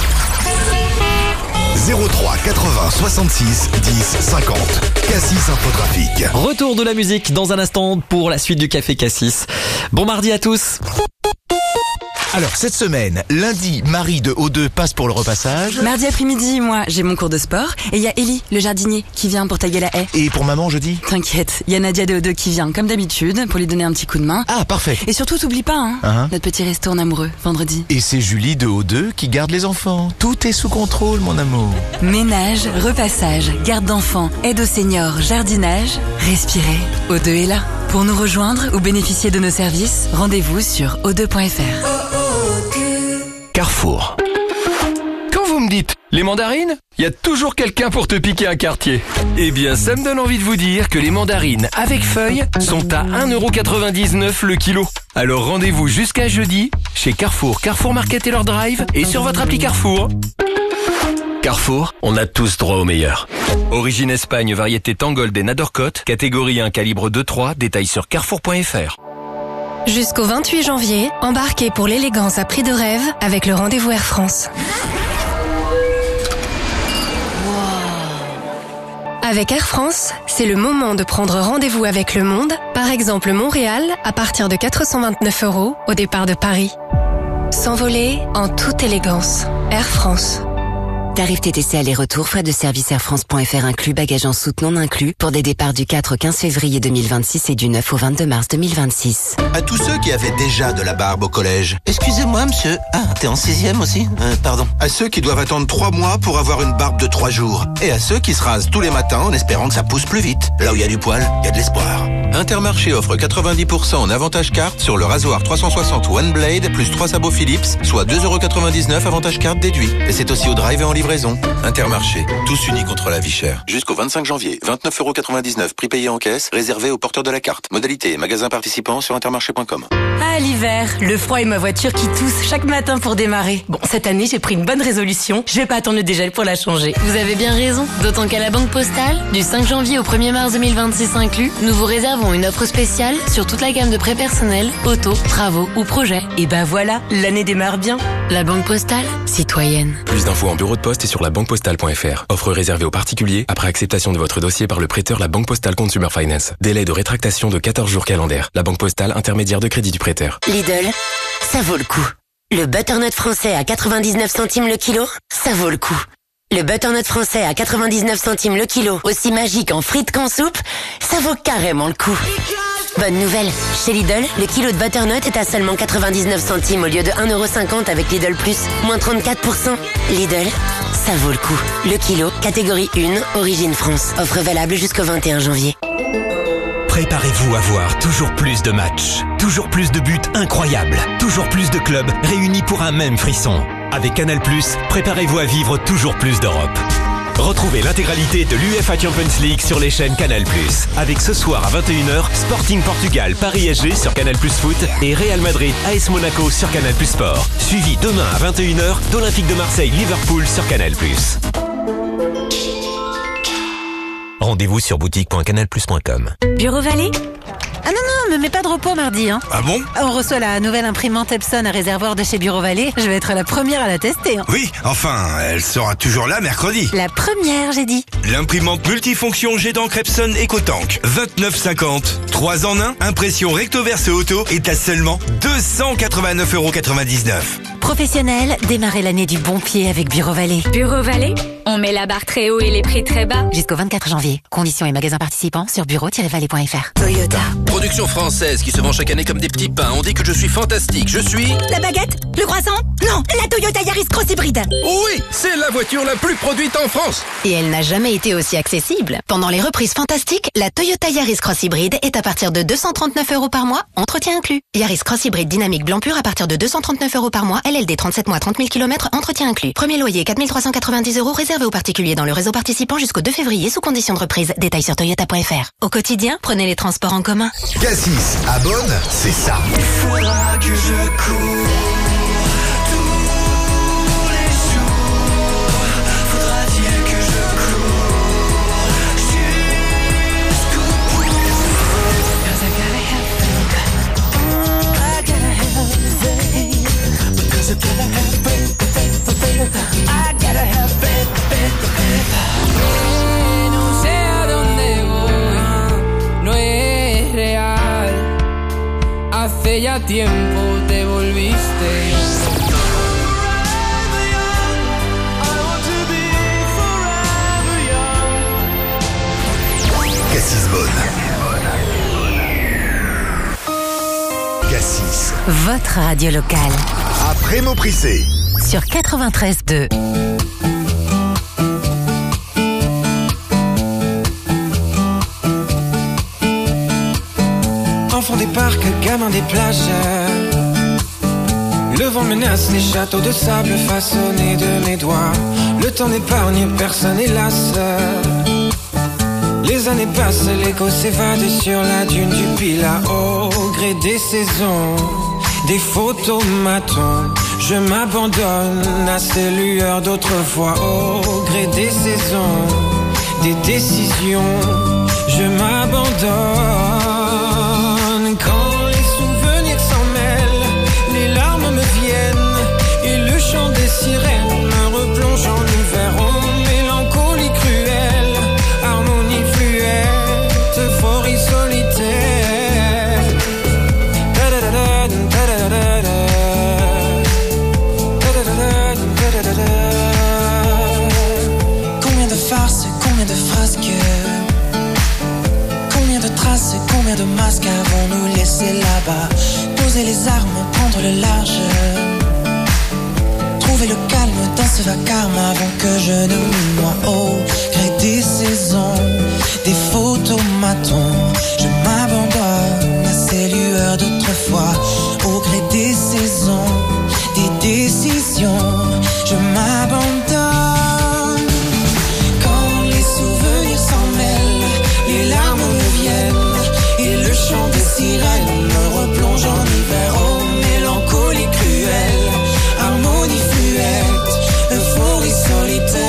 03 80 66 10 50. Cassis Infotrafic. Retour de la musique dans un instant pour la suite du Café Cassis. Bon mardi à tous. Alors, cette semaine, lundi, Marie de O2 passe pour le repassage. Mardi après-midi, moi, j'ai mon cours de sport. Et il y a Ellie, le jardinier, qui vient pour taguer la haie. Et pour maman, jeudi? T'inquiète, il y a Nadia de O2 qui vient, comme d'habitude, pour lui donner un petit coup de main. Ah, parfait. Et surtout, t'oublies pas, notre petit resto en amoureux, vendredi. Et c'est Julie de O2 qui garde les enfants. Tout est sous contrôle, mon amour. Ménage, repassage, garde d'enfants, aide aux seniors, jardinage. Respirez, O2 est là. Pour nous rejoindre ou bénéficier de nos services, rendez-vous sur o2.fr. Carrefour. Quand vous me dites les mandarines, il y a toujours quelqu'un pour te piquer un quartier. Eh bien, ça me donne envie de vous dire que les mandarines avec feuilles sont à 1,99€ le kilo. Alors rendez-vous jusqu'à jeudi chez Carrefour, Carrefour Market et leur drive et sur votre appli Carrefour. Carrefour, on a tous droit au meilleur. Origine Espagne, variété Tangold et Nadorcote, catégorie 1, calibre 2-3, détail sur carrefour.fr. Jusqu'au 28 janvier, embarquez pour l'élégance à prix de rêve avec le rendez-vous Air France. Avec Air France, c'est le moment de prendre rendez-vous avec le monde, par exemple Montréal, à partir de 429€ au départ de Paris. S'envoler en toute élégance. Air France. Tarif TTC aller-retour, frais de service airfrance.fr inclus, bagages en soute non inclus, pour des départs du 4 au 15 février 2026 et du 9 au 22 mars 2026. À tous ceux qui avaient déjà de la barbe au collège. Excusez-moi, monsieur. Ah, t'es en 6e aussi? Pardon. À ceux qui doivent attendre 3 mois pour avoir une barbe de 3 jours. Et à ceux qui se rasent tous les matins en espérant que ça pousse plus vite. Là où il y a du poil, il y a de l'espoir. Intermarché offre 90% en avantage carte sur le rasoir 360 One Blade plus 3 sabots Philips, soit 2,99€ avantage carte déduit. Et c'est aussi au drive et en livraison. Intermarché, tous unis contre la vie chère. Jusqu'au 25 janvier, 29,99€ prix payé en caisse, réservé aux porteurs de la carte. Modalité et magasins participants sur intermarché.com. Ah, l'hiver, le froid et ma voiture qui tousse chaque matin pour démarrer. Bon, cette année, j'ai pris une bonne résolution. Je vais pas attendre le dégel pour la changer. Vous avez bien raison, d'autant qu'à la Banque Postale, du 5 janvier au 1er mars 2026 inclus, nous vous réservons une offre spéciale sur toute la gamme de prêts personnels, auto, travaux ou projets. Et ben voilà, l'année démarre bien. La Banque Postale, citoyenne. Plus d'infos en bureau de poste et sur labanquepostale.fr. Offre réservée aux particuliers après acceptation de votre dossier par le prêteur La Banque Postale Consumer Finance. Délai de rétractation de 14 jours calendaires. La Banque Postale, intermédiaire de crédit du prêteur. Lidl, ça vaut le coup. Le butternut français à 99 centimes le kilo, ça vaut le coup. Le butternut français à 99 centimes le kilo, aussi magique en frites qu'en soupe, ça vaut carrément le coup. Bonne nouvelle, chez Lidl, le kilo de butternut est à seulement 99 centimes au lieu de 1,50€ avec Lidl Plus, moins 34%. Lidl, ça vaut le coup. Le kilo, catégorie 1, origine France. Offre valable jusqu'au 21 janvier. Préparez-vous à voir toujours plus de matchs, toujours plus de buts incroyables, toujours plus de clubs réunis pour un même frisson. Avec Canal+, préparez-vous à vivre toujours plus d'Europe. Retrouvez l'intégralité de l'UEFA Champions League sur les chaînes Canal+. Avec ce soir à 21h, Sporting Portugal Paris SG sur Canal+ Foot et Real Madrid AS Monaco sur Canal+ Sport. Suivi demain à 21h d'Olympique de Marseille Liverpool sur Canal+. Rendez-vous sur boutique.canalplus.com. Bureau Vallée ? Ah non, me mets pas de repos mardi. Ah bon ? On reçoit la nouvelle imprimante Epson à réservoir de chez Bureau Vallée. Je vais être la première à la tester. Oui, enfin, elle sera toujours là mercredi. La première, j'ai dit. L'imprimante multifonction jet d'encre Epson EcoTank. 29,50. 3 en 1, impression recto verso auto est à seulement 289,99€. Professionnel, démarrez l'année du bon pied avec Bureau Vallée. Bureau Vallée, On met la barre très haut et les prix très bas. Jusqu'au 24 janvier. Conditions et magasins participants sur bureau-vallée.fr. Toyota. Production française qui se vend chaque année comme des petits pains. On dit que je suis fantastique. Je suis... La baguette? Le croissant? Non, la Toyota Yaris Cross Hybride. Oui, c'est la voiture la plus produite en France. Et elle n'a jamais été aussi accessible. Pendant les reprises fantastiques, la Toyota Yaris Cross Hybride est à partir de 239 € par mois, entretien inclus. Yaris Cross Hybride dynamique blanc pur à partir de 239 € par mois, LLD 37 mois, 30 000 km, entretien inclus. Premier loyer 4 390 € réservé aux particuliers dans le réseau participant jusqu'au 2 février sous condition de reprise. Détails sur toyota.fr. Au quotidien, prenez les transports en commun. Cassis à Beaune, c'est ça. Il faudra que je cours tous les jours. Faudra-t-il que je cours jusqu'au bout? 'Cause I gotta have faith. I gotta have faith. Because I gotta have faith. I gotta have faith. No sé a dónde voy, no es real. Hace ya tiempo te volviste. Cassis Beaune. Cassis. Votre radio locale. Après Mauprissé. Sur 93.2. Enfant des parcs, gamin des plages. Le vent menace les châteaux de sable façonnés de mes doigts. Le temps n'épargne personne hélas. Les années passent, l'écho s'évade sur la dune du Pilat. Au gré des saisons, des photomatons, je m'abandonne à ces lueurs d'autrefois. Au gré des saisons, des décisions, je m'abandonne. Quand les souvenirs s'en mêlent, les larmes me viennent et le chant des sirènes me replonge en hiver. Oh, mélancolie cruelle, harmonie fluette, euphorie solitaire. Combien de farces, combien de frasques, combien de traces, combien de masques avons-nous laissé là-bas? Poser les armes, prendre le large, trouver le calme dans ce vacarme avant que je ne me noie. Au gré des saisons, des photomatons, je m'abandonne à ces lueurs d'autrefois. Au gré des saisons, des décisions, je m'abandonne. Quand les souvenirs s'en mêlent, les larmes me viennent et le chant des sirènes me replonge en hiver. Oh, mélancolie cruelle, harmonie fluette, euphorie solitaire.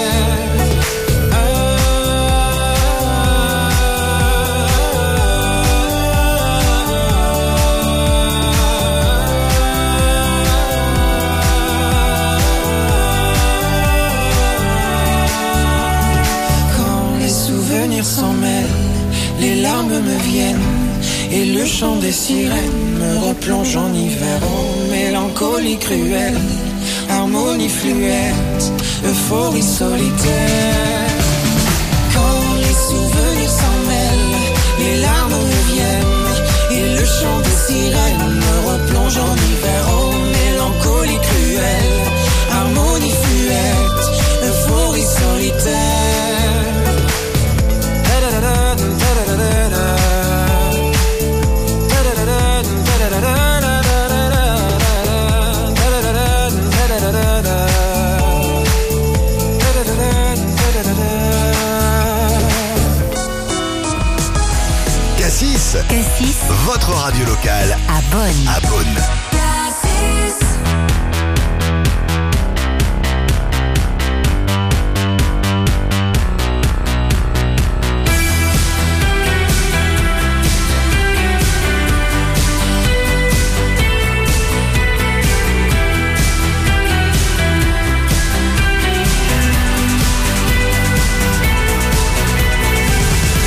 Quand les souvenirs s'en mêlent, les larmes me viennent et le chant des sirènes me replonge en hiver. Oh, mélancolie cruelle, harmonie fluette, euphorie solitaire. Quand les souvenirs s'en mêlent, les larmes me viennent et le chant des sirènes me replonge en hiver. Oh, mélancolie cruelle, harmonie fluette, euphorie solitaire. Cassis. Cassis. Votre radio locale. À Beaune. À Beaune.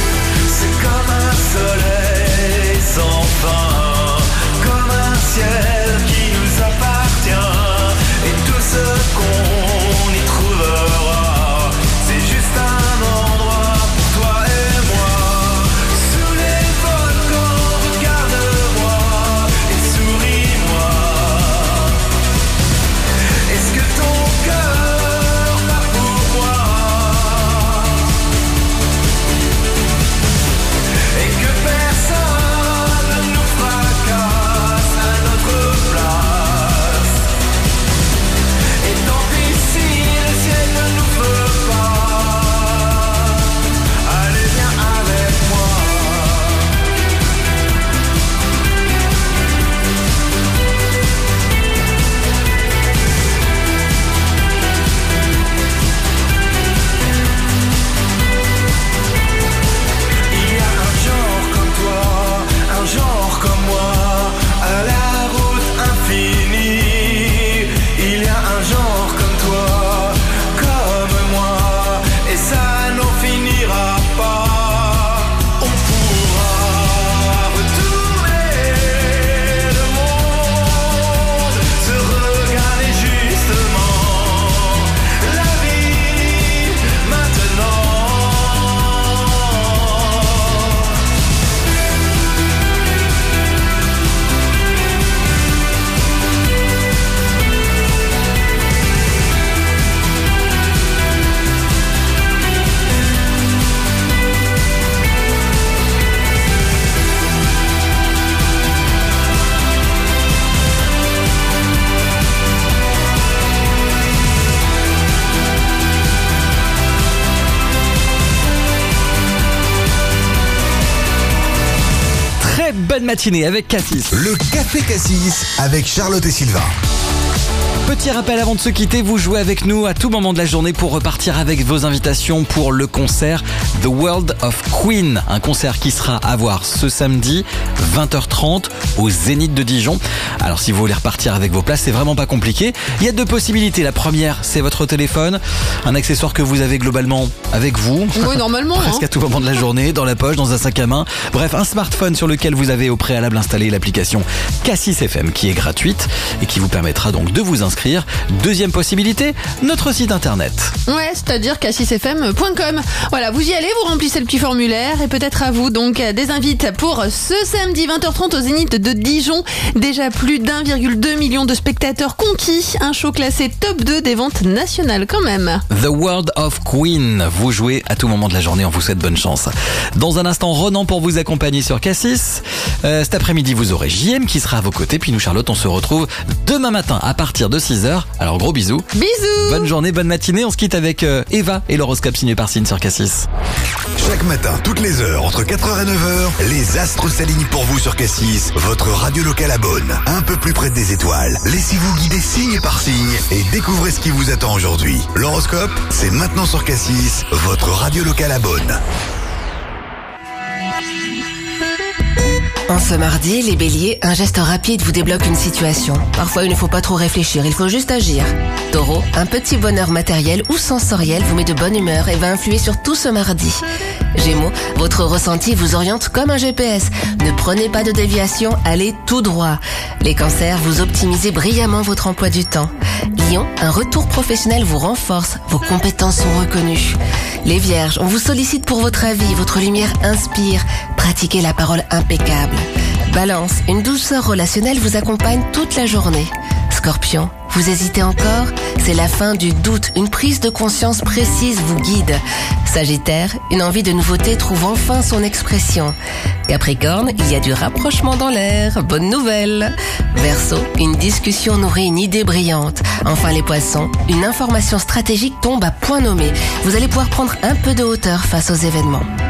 C'est comme un soleil sans fin, comme un ciel bonne matinée avec Cassis. Le Café Cassis avec Charlotte et Sylvain. Petit rappel avant de se quitter, vous jouez avec nous à tout moment de la journée pour repartir avec vos invitations pour le concert The World of Queen. Un concert qui sera à voir ce samedi 20h30 au Zénith de Dijon. Alors si vous voulez repartir avec vos places, c'est vraiment pas compliqué. Il y a deux possibilités. La première, c'est votre téléphone, un accessoire que vous avez globalement avec vous. Oui, normalement. Presque à tout moment de la journée, dans la poche, dans un sac à main. Bref, un smartphone sur lequel vous avez au préalable installé l'application Cassis FM qui est gratuite et qui vous permettra donc de vous inscrire. Deuxième possibilité, notre site internet. Ouais, c'est-à-dire cassisfm.com. Voilà, vous y allez, vous remplissez le petit formulaire et peut-être à vous donc des invites pour ce samedi 20h30 au Zénith de Dijon. Déjà plus d'1,2 million de spectateurs conquis. Un show classé top 2 des ventes nationales quand même. The World of Queen. Vous jouez à tout moment de la journée, on vous souhaite bonne chance. Dans un instant, Ronan pour vous accompagner sur Cassis. Cet après-midi, vous aurez JM qui sera à vos côtés. Puis nous, Charlotte, on se retrouve demain matin à partir de 6h. Alors gros bisous. Bisous. Bonne journée, bonne matinée. On se quitte avec Eva et l'horoscope signé par Signe sur Cassis. Chaque matin, toutes les heures, entre 4h et 9h, les astres s'alignent pour vous sur Cassis, votre radio locale à Beaune. Un peu plus près des étoiles. Laissez-vous guider signe par signe et découvrez ce qui vous attend aujourd'hui. L'horoscope, c'est maintenant sur Cassis, votre radio locale à Beaune. En ce mardi, les béliers, un geste rapide vous débloque une situation. Parfois, il ne faut pas trop réfléchir, il faut juste agir. Taureau, un petit bonheur matériel ou sensoriel vous met de bonne humeur et va influer sur tout ce mardi. Gémeaux, votre ressenti vous oriente comme un GPS. Ne prenez pas de déviation, allez tout droit. Les cancers, vous optimisez brillamment votre emploi du temps. Lion, un retour professionnel vous renforce, vos compétences sont reconnues. Les vierges, on vous sollicite pour votre avis, votre lumière inspire. Pratiquez la parole impeccable. Balance, une douceur relationnelle vous accompagne toute la journée. Scorpion, vous hésitez encore? C'est la fin du doute, une prise de conscience précise vous guide. Sagittaire, une envie de nouveauté trouve enfin son expression. Capricorne, il y a du rapprochement dans l'air, bonne nouvelle. Verseau, une discussion nourrit une idée brillante. Enfin les poissons, une information stratégique tombe à point nommé. Vous allez pouvoir prendre un peu de hauteur face aux événements.